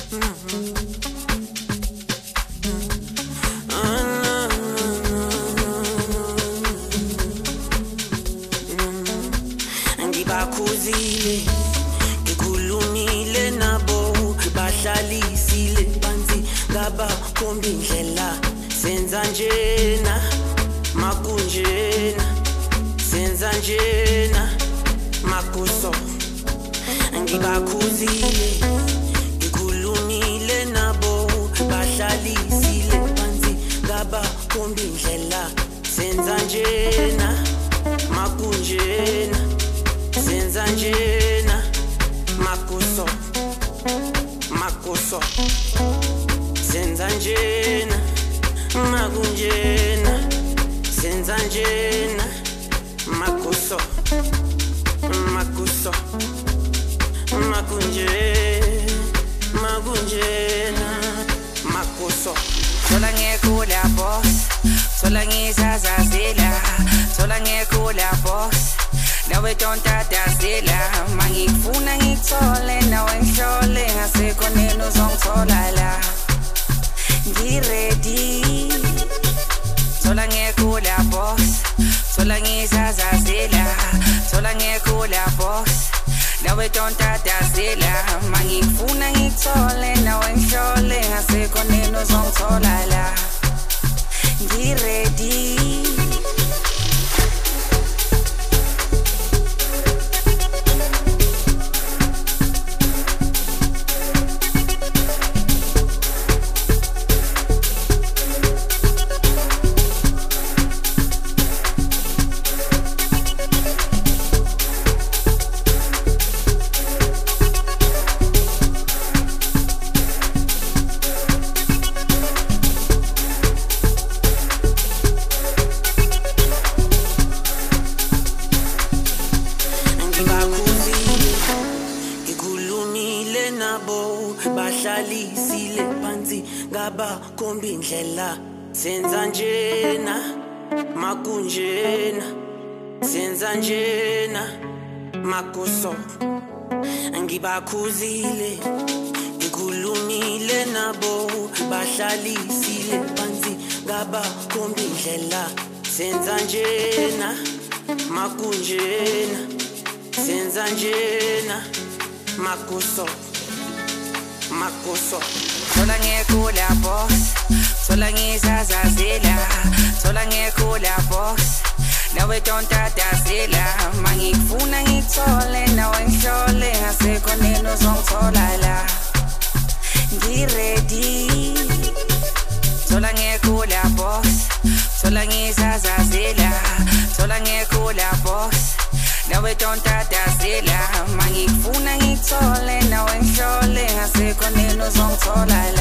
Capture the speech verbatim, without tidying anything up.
Ngibakhuzile ngikhulumile nabo bahlalisile phansi ngabakhomba indlela senza njena makunjena senza njena makuso ngibakhuzile ngikhulumile nabo bahlalisile phansi ngabakhomba indlela senza njena makunjena senza njena makuso makuso senza njena makunjena senza njena makuso makuso makunjena makunjena makuso thola ngekula boss thola ngizazazela thola ngekula boss nawe tontatazela mangikufuna ngithole nawe ngihlole ngasekho neno uzongithola la ngiready thola ngekula boss thola ngizazazela thola ngekula boss nawe tontatazela mangikufuna ngithole nawe ngihlole ngasekho neno uzongithola la ngiready nabo bahlalisile phansi ngabakhomba indlela senza njena makunjena senza njena makuso ngibakhuzile ngikhulumile nabo bahlalisile phansi ngabakhomba indlela senza njena makunjena senza njena makuso makuso thola ngekula boss thola ngizazazela thola ngekula boss nawe tontatazela mangikufuna ngithole nawe ngihlole ngasekho neno uzongithola la ngiready thola ngekula boss thola ngizazazela thola ngekula boss nawe tontatazela mangikufuna ngithole nawe ngihlole ngasekho neno uzongithola la